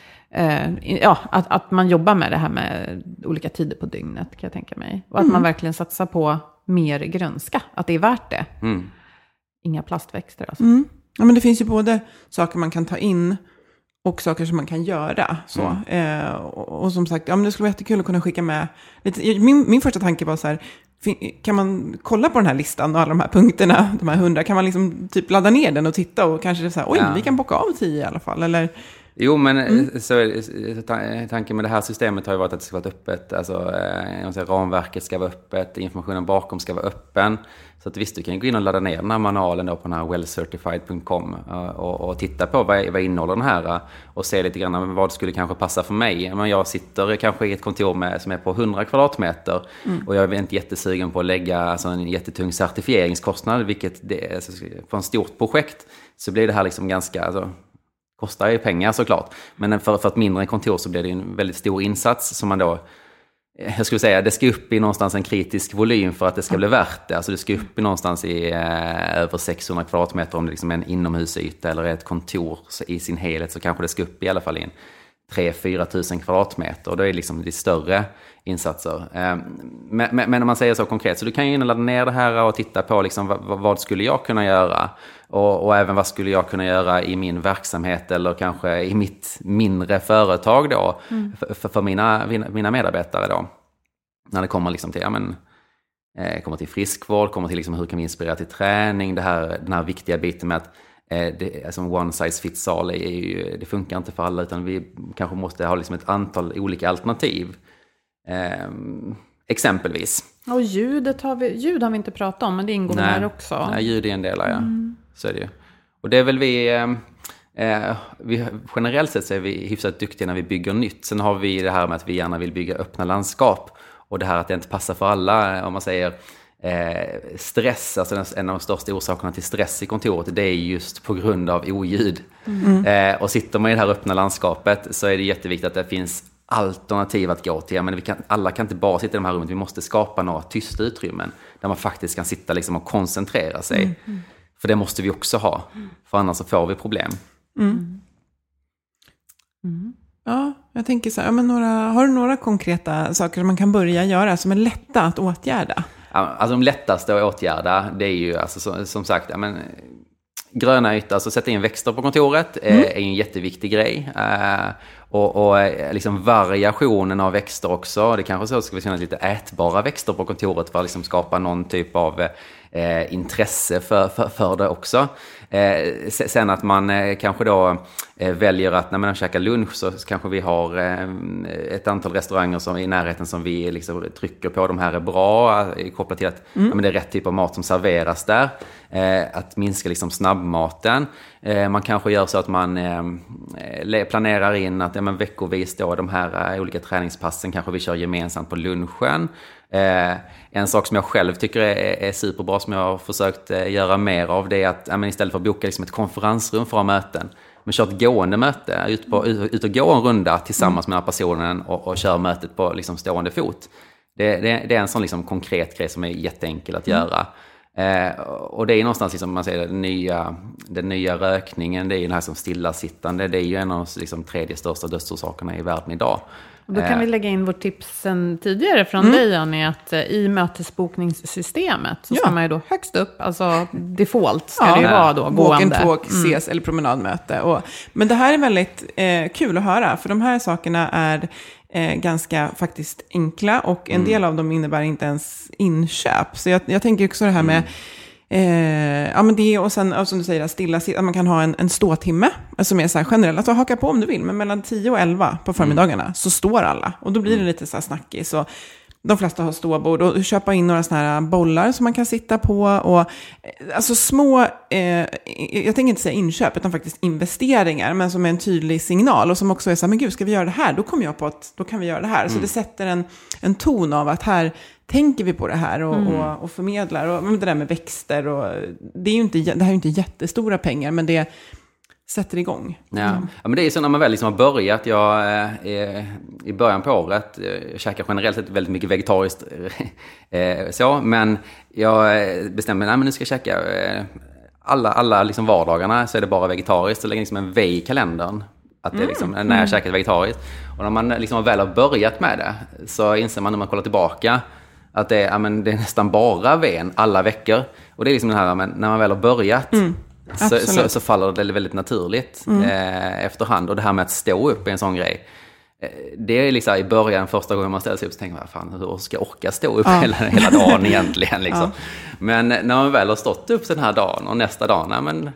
att man jobbar med det här med olika tider på dygnet kan jag tänka mig. Och att man verkligen satsar på mer grönska. Att det är värt det. Inga plastväxter alltså. Ja, men det finns ju både saker man kan ta in och saker som man kan göra. Så. Och som sagt, men det skulle vara jättekul att kunna skicka med lite. Min första tanke var så här, kan man kolla på den här listan och alla de här punkterna, de här 100, kan man liksom typ ladda ner den och titta och kanske så här, vi kan bocka av 10 i alla fall, eller... Jo, men tanken med det här systemet har ju varit att det ska vara öppet. Alltså, ramverket ska vara öppet, informationen bakom ska vara öppen. Så att visst, du kan gå in och ladda ner den här manualen då på den här wellcertified.com och titta på vad innehåller den här och se lite grann vad skulle kanske passa för mig. Men jag sitter kanske i ett kontor som är på 100 kvadratmeter och jag är inte jättesugen på att lägga en jättetung certifieringskostnad, vilket på ett stort projekt så blir det här liksom ganska... kostar ju pengar såklart. Men för ett mindre kontor så blir det en väldigt stor insats som man då, jag skulle säga, det ska upp i någonstans en kritisk volym för att det ska bli värt det. Alltså det ska upp i någonstans i över 600 kvadratmeter om det liksom är en inomhusyta eller ett kontor i sin helhet, så kanske det ska upp i alla fall i 3-4 tusen kvadratmeter. Och då är det liksom lite större insatser. Men om man säger så konkret, så du kan ju ladda ner det här och titta på liksom, vad skulle jag kunna göra? Och även vad skulle jag kunna göra i min verksamhet eller kanske i mitt mindre företag då för mina medarbetare då. När det kommer liksom till, kommer till friskvård, kommer till liksom hur kan vi inspirera till träning, den här viktiga biten med att one size fits all det funkar inte för alla, utan vi kanske måste ha liksom ett antal olika alternativ. Exempelvis. Och ljud har vi inte pratat om, men det ingår här också. Nej, ljud är en del, ja. Så är det ju. Och det är väl vi generellt sett så är vi hyfsat duktiga när vi bygger nytt. Sen har vi det här med att vi gärna vill bygga öppna landskap. Och det här att det inte passar för alla, om man säger stress, alltså en av de största orsakerna till stress i kontoret, det är just på grund av oljud. Och sitter man i det här öppna landskapet så är det jätteviktigt att det finns alternativ att gå till. Men alla kan inte bara sitta i de här rummen, vi måste skapa några tysta utrymmen där man faktiskt kan sitta liksom och koncentrera sig. För det måste vi också ha, för annars så får vi problem. Ja, jag tänker så här, har du några konkreta saker som man kan börja göra som är lätta att åtgärda? Alltså de lättaste att åtgärda, det är ju alltså, som sagt, gröna ytor, alltså sätta in växter på kontoret är en jätteviktig grej. Och liksom variationen av växter också. Det kanske så ska vi känna lite ätbara växter på kontoret för att liksom skapa någon typ av intresse för det också. Sen att man kanske då väljer att när man käkar lunch så kanske vi har ett antal restauranger som i närheten som vi liksom trycker på, de här är bra, kopplat till att det är rätt typ av mat som serveras där. Att minska liksom snabbmaten. Man kanske gör så att man planerar in att veckovis då de här olika träningspassen kanske vi kör gemensamt på lunchen. En sak som jag själv tycker är superbra, som jag har försökt göra mer av, det är att istället för att boka liksom ett konferensrum för att ha möten, men kör ett gående möte, ut och gå en runda tillsammans med den här personen och kör mötet på liksom stående fot. Det är en sån liksom konkret grej som är jätteenkel att göra. Och det är någonstans liksom, man säger den nya rökningen, det är ju den här som stillasittande, det är ju en av de liksom 3 största dödsorsakerna i världen idag. Och då kan vi lägga in vårt tips sen tidigare från dig, Janni, att i mötesbokningssystemet så ska man ju då högst upp, alltså default ska det ju vara då, gående. Walk and talk, ses eller promenadmöte. Men det här är väldigt kul att höra, för de här sakerna är ganska faktiskt enkla, och en del av dem innebär inte ens inköp. Så jag tänker också det här med men det, och sen som du säger, att man kan ha en ståtimme som är så här generellt, alltså haka på om du vill, men mellan 10 och 11 på förmiddagarna så står alla, och då blir det lite så här snackigt. Så de flesta har ståbord, och köpa in några såna här bollar som man kan sitta på, och alltså små, jag tänker inte säga inköp utan faktiskt investeringar, men som är en tydlig signal, och som också är så här, men gud, ska vi göra det här? Då kommer jag på att då kan vi göra det här. Så det sätter en ton av att här tänker vi på det här, och förmedlar, och det där med växter, och det här är ju inte jättestora pengar, men det sätter igång. Ja, men det är så när man väl liksom har börjat. I början på året, jag käkar generellt sett väldigt mycket vegetariskt, men jag bestämde mig, men nu ska jag käka alla liksom vardagarna, så är det bara vegetariskt, så lägger liksom en V i kalendern att det liksom, när jag käkat vegetariskt. Och när man liksom väl har börjat med det, så inser man när man kollar tillbaka att det är nästan bara ven alla veckor. Och det är liksom den här, när man väl har börjat så faller det väldigt naturligt efterhand. Och det här med att stå upp är en sån grej. Det är liksom i början, första gången man ställer sig upp, så tänker man, fan, hur ska jag orka stå upp hela dagen egentligen liksom. Men när man väl har stått upp den här dagen, och nästa dag,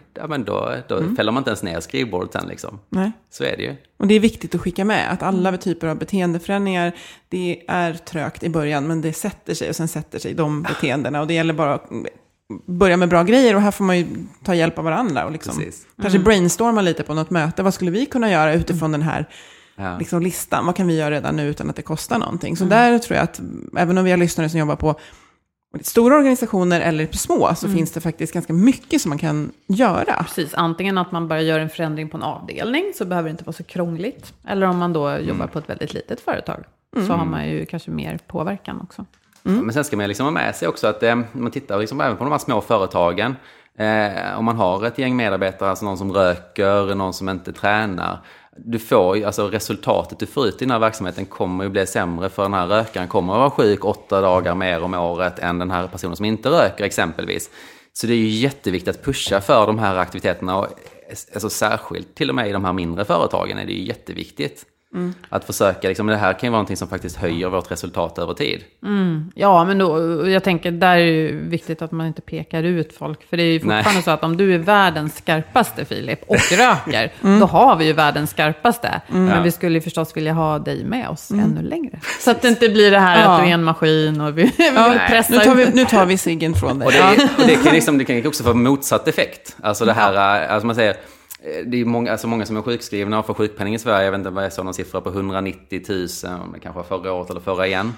då fäller man inte ens ner skrivbordet sen liksom. Nej. Så är det ju. Och det är viktigt att skicka med att alla typer av beteendeförändringar, det är trögt i början, men det sätter sig, och sen sätter sig de beteendena, och det gäller bara att börja med bra grejer, och här får man ju ta hjälp av varandra och liksom kanske brainstorma lite på något möte. Vad skulle vi kunna göra utifrån den här liksom listan? Vad kan vi göra redan nu utan att det kostar någonting? Så där tror jag att även om vi har lyssnare som jobbar på stora organisationer eller på små, så finns det faktiskt ganska mycket som man kan göra. Precis, antingen att man bara gör en förändring på en avdelning, så behöver det inte vara så krångligt. Eller om man då jobbar på ett väldigt litet företag, så har man ju kanske mer påverkan också. Men sen ska man liksom ha med sig också att man tittar liksom även på de här små företagen. Om man har ett gäng medarbetare, alltså någon som röker, någon som inte tränar, du får, alltså resultatet du får ut i den här verksamheten kommer ju bli sämre, för den här rökaren kommer att vara sjuk 8 dagar mer om året än den här personen som inte röker exempelvis. Så det är ju jätteviktigt att pusha för de här aktiviteterna, och alltså särskilt till och med i de här mindre företagen är det ju jätteviktigt. Att försöka, liksom, det här kan ju vara någonting som faktiskt höjer vårt resultat över tid. Ja, men då, jag tänker, där är det viktigt att man inte pekar ut folk. För det är ju fortfarande så att om du är världens skarpaste, Filip, och röker, då har vi ju världens skarpaste. Men vi skulle ju förstås vilja ha dig med oss ännu längre. Så att det inte blir det här att du är en maskin och vi vill pressa nu tar vi ciggen från dig. Och det kan också få motsatt effekt. Alltså det här, alltså man säger, det är många som är sjukskrivna och får sjukpenning i Sverige. Jag vet inte vad jag sa, någon siffra på 190 000, kanske förra året eller förra igen.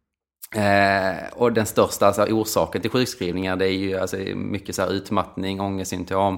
Och den största orsaken till sjukskrivningar, det är ju mycket så här utmattning, ångestsymptom.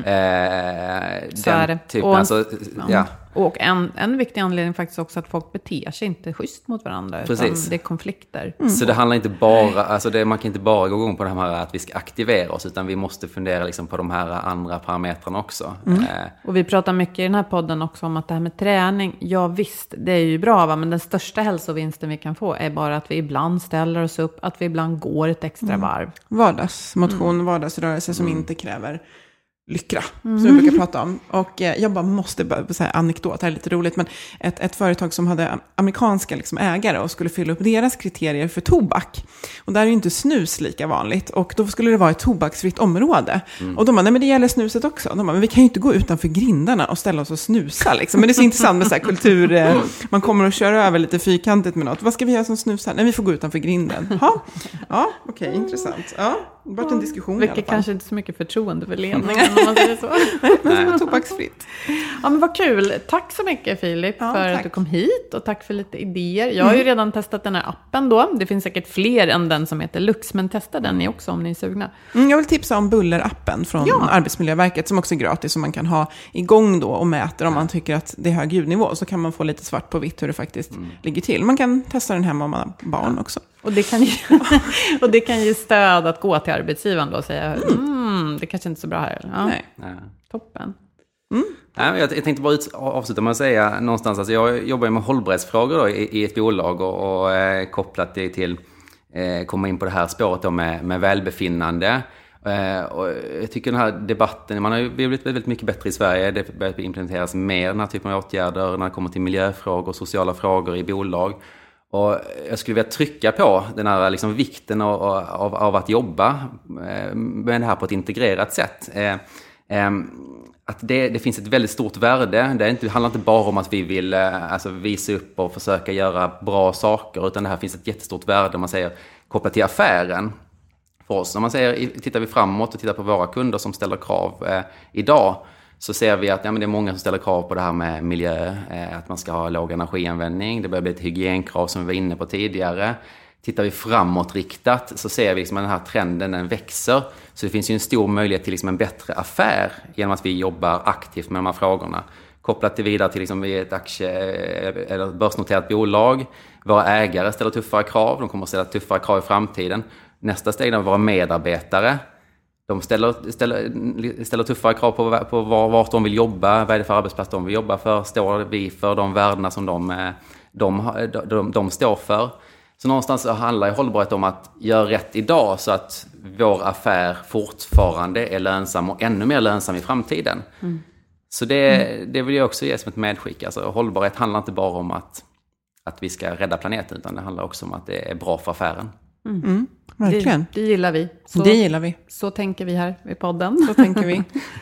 Så är det. Typen, och en viktig anledning faktiskt också att folk beter sig inte schysst mot varandra. Utan det är konflikter. Så det handlar inte bara, man kan inte bara gå igång på det här att vi ska aktivera oss, utan vi måste fundera liksom på de här andra parametrarna också. Och vi pratar mycket i den här podden också om att det här med träning, ja visst, det är ju bra, men den största hälsovinsten vi kan få är bara att vi ibland ställer oss upp, att vi ibland går ett extra varv. Vardagsmotion, vardagsrörelse som inte kräver lyckra, som vi brukar prata om. Och jag måste säga anekdot, det här är lite roligt, men ett företag som hade amerikanska liksom ägare och skulle fylla upp deras kriterier för tobak. Och där är ju inte snus lika vanligt, och då skulle det vara ett tobaksfritt område. Och de bara, nej men det gäller snuset också. De bara, men vi kan ju inte gå utanför grindarna och ställa oss och snusa liksom. Men det är så intressant med så här kultur, man kommer att köra över lite fyrkantigt med något. Vad ska vi göra som snusar? Nej, vi får gå utanför grinden. Ja, okej, intressant. Ja, det har varit en diskussion i alla fall. Kanske inte så mycket förtroende för ledningen. Om man säger så. Men tobaksfritt. Ja, men vad kul. Tack så mycket, Filip, för att du kom hit, och tack för lite idéer. Jag har ju redan testat den här appen då. Det finns säkert fler än den som heter Lux, men testa den ni också om ni är sugna. Jag vill tipsa om Buller-appen från Arbetsmiljöverket, som också är gratis, som man kan ha igång då och mäter om man tycker att det är hög ljudnivå, så kan man få lite svart på vitt hur det faktiskt ligger till. Man kan testa den hemma om man har barn också. Och det kan ge stöd att gå till arbetsgivaren då och säga det kanske inte är så bra här. Ja. Nej. Toppen. Jag tänkte bara avsluta med att säga någonstans, alltså jag jobbar med hållbarhetsfrågor då, i ett bolag och kopplat det till komma in på det här spåret då med välbefinnande. Och jag tycker den här debatten, man har ju blivit väldigt mycket bättre i Sverige. Det börjar implementeras mer den här typen av åtgärder när det kommer till miljöfrågor och sociala frågor i bolag. Och jag skulle vilja trycka på den här liksom vikten av att jobba med det här på ett integrerat sätt. Att det finns ett väldigt stort värde. Det handlar inte bara om att vi vill visa upp och försöka göra bra saker, utan det här finns ett jättestort värde, om man säger, kopplat till affären för oss. Om man säger, tittar vi framåt och tittar på våra kunder som ställer krav idag, så ser vi att det är många som ställer krav på det här med miljö, att man ska ha låg energianvändning. Det börjar bli ett hygienkrav som vi var inne på tidigare. Tittar vi framåtriktat så ser vi liksom att den här trenden, den växer. Så det finns ju en stor möjlighet till liksom en bättre affär genom att vi jobbar aktivt med de här frågorna. Kopplat till vidare till liksom ett eller börsnoterat bolag. Våra ägare ställer tuffare krav. De kommer att ställa tuffare krav i framtiden. Nästa steg är våra medarbetare. De ställer tuffare krav på vart de vill jobba. Vad är det för arbetsplats de vill jobba för? Står vi för de värdena som de står för? Så någonstans så handlar hållbarhet om att göra rätt idag så att vår affär fortfarande är lönsam och ännu mer lönsam i framtiden. Så det vill jag också ge som ett medskick. Alltså, hållbarhet handlar inte bara om att vi ska rädda planeten, utan det handlar också om att det är bra för affären. Verkligen. Det gillar vi. Det gillar vi. Så tänker vi här i podden. Så tänker vi.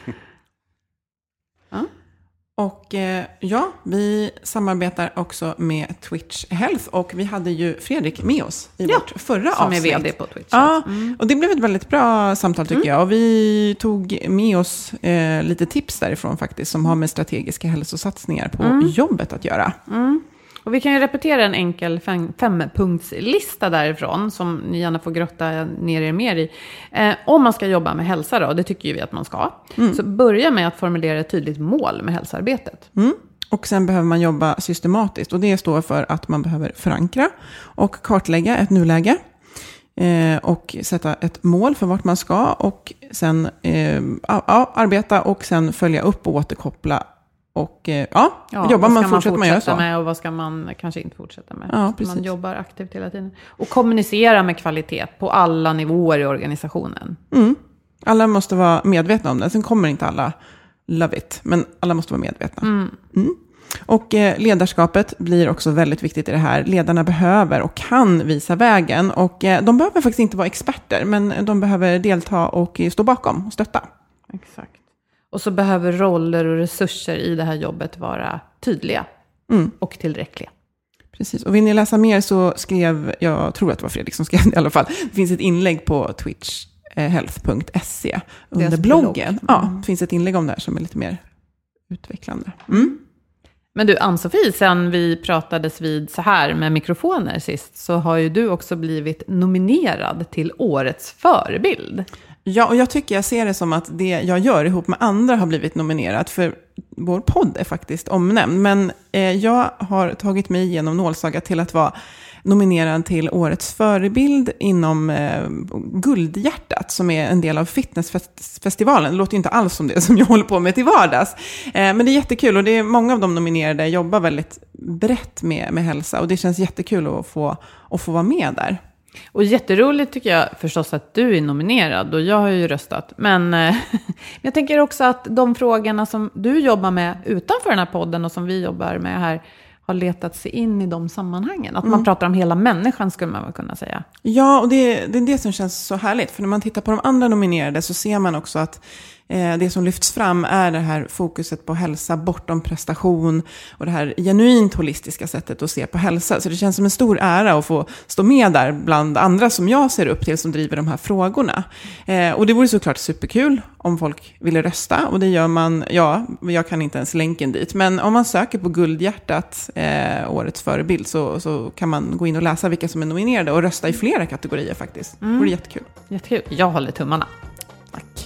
Och vi samarbetar också med Twitch Health. Och vi hade ju Fredrik med oss i vårt förra avsnitt. Som är vd på Twitch. Ja, och det blev ett väldigt bra samtal tycker jag. Och vi tog med oss lite tips därifrån faktiskt, som har med strategiska hälsosatsningar på jobbet att göra. Och vi kan ju repetera en enkel 5-punktslista därifrån, som ni gärna får grotta ner er mer i. Om man ska jobba med hälsa då, det tycker ju vi att man ska. Så börja med att formulera ett tydligt mål med hälsoarbetet. Och sen behöver man jobba systematiskt. Och det står för att man behöver förankra och kartlägga ett nuläge. Och sätta ett mål för vart man ska. Och sen arbeta och sen följa upp och återkoppla. Och jobbar man fortsätter man göra så. Med och vad ska man kanske inte fortsätta med. Ja, precis. Man jobbar aktivt hela tiden. Och kommunicera med kvalitet på alla nivåer i organisationen. Alla måste vara medvetna om det. Sen kommer inte alla love it. Men alla måste vara medvetna. Och ledarskapet blir också väldigt viktigt i det här. Ledarna behöver och kan visa vägen. Och de behöver faktiskt inte vara experter. Men de behöver delta och stå bakom och stötta. Exakt. Och så behöver roller och resurser i det här jobbet vara tydliga och tillräckliga. Precis, och vill ni läsa mer så skrev, jag tror att det var Fredrik som skrev det i alla fall. Det finns ett inlägg på twitchhealth.se under bloggen. Ja, det finns ett inlägg om det här som är lite mer utvecklande. Men du, Ann-Sofie, sen vi pratades vid så här med mikrofoner sist, så har ju du också blivit nominerad till årets förebild. Ja, och jag ser det som att det jag gör ihop med andra har blivit nominerat, för vår podd är faktiskt omnämnd. Men jag har tagit mig igenom nålsaga till att vara nominerad till årets förebild inom Guldhjärtat, som är en del av fitnessfestivalen. Det låter ju inte alls som det som jag håller på med till vardags. Men det är jättekul, och det är många av de nominerade jobbar väldigt brett med hälsa, och det känns jättekul att få vara med där. Och jätteroligt tycker jag förstås att du är nominerad, och jag har ju röstat. Men jag tänker också att de frågorna som du jobbar med utanför den här podden och som vi jobbar med här har letat sig in i de sammanhangen. Att man pratar om hela människan, skulle man väl kunna säga. Ja, och det är det som känns så härligt. För när man tittar på de andra nominerade så ser man också att det som lyfts fram är det här fokuset på hälsa bortom prestation och det här genuint holistiska sättet att se på hälsa. Så det känns som en stor ära att få stå med där bland andra som jag ser upp till som driver de här frågorna. Och det vore såklart superkul om folk ville rösta, och det gör man, jag kan inte ens länken dit. Men om man söker på Guldhjärtat, årets förebild, så kan man gå in och läsa vilka som är nominerade och rösta i flera kategorier faktiskt. Det vore jättekul. Jättekul. Jag håller tummarna. Tack.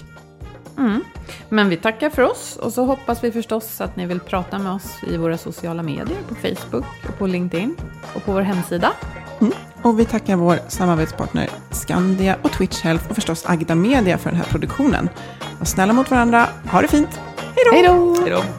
Men vi tackar för oss, och så hoppas vi förstås att ni vill prata med oss i våra sociala medier, på Facebook och på LinkedIn och på vår hemsida. Och vi tackar vår samarbetspartner Skandia och Twitch Health och förstås Agda Media för den här produktionen. Var snälla mot varandra. Ha det fint. Hej då! Hej då! Hej då!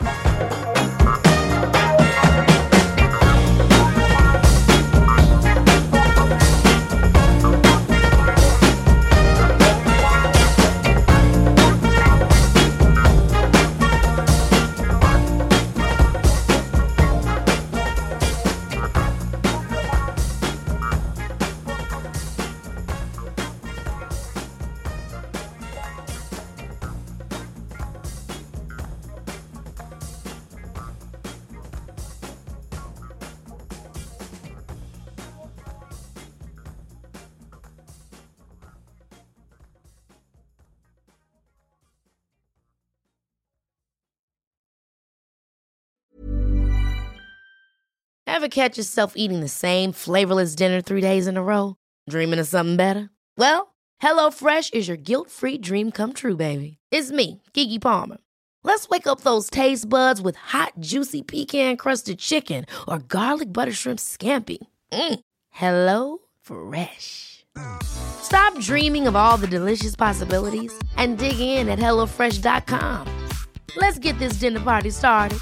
Ever catch yourself eating the same flavorless dinner 3 days in a row? Dreaming of something better? Well, HelloFresh is your guilt-free dream come true, baby. It's me, Keke Palmer. Let's wake up those taste buds with hot, juicy pecan-crusted chicken or garlic butter shrimp scampi. Hello Fresh. Stop dreaming of all the delicious possibilities and dig in at HelloFresh.com. Let's get this dinner party started.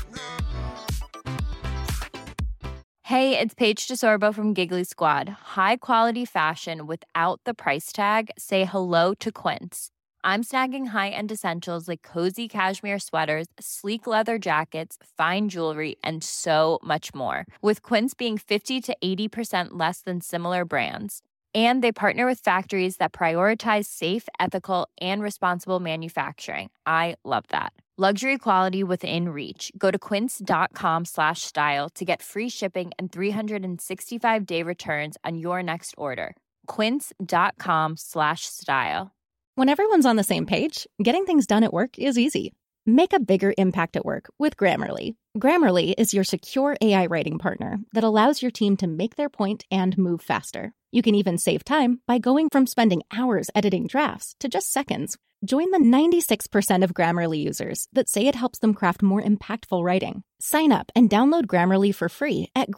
Hey, it's Paige DeSorbo from Giggly Squad. High quality fashion without the price tag. Say hello to Quince. I'm snagging high-end essentials like cozy cashmere sweaters, sleek leather jackets, fine jewelry, and so much more. With Quince being 50 to 80% less than similar brands. And they partner with factories that prioritize safe, ethical, and responsible manufacturing. I love that. Luxury quality within reach. Go to quince.com/style to get free shipping and 365-day returns on your next order. Quince.com/style. When everyone's on the same page, getting things done at work is easy. Make a bigger impact at work with Grammarly. Grammarly is your secure AI writing partner that allows your team to make their point and move faster. You can even save time by going from spending hours editing drafts to just seconds. Join the 96% of Grammarly users that say it helps them craft more impactful writing. Sign up and download Grammarly for free at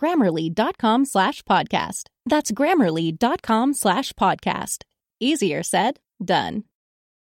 Grammarly.com/podcast. That's Grammarly.com/podcast. Easier said, done.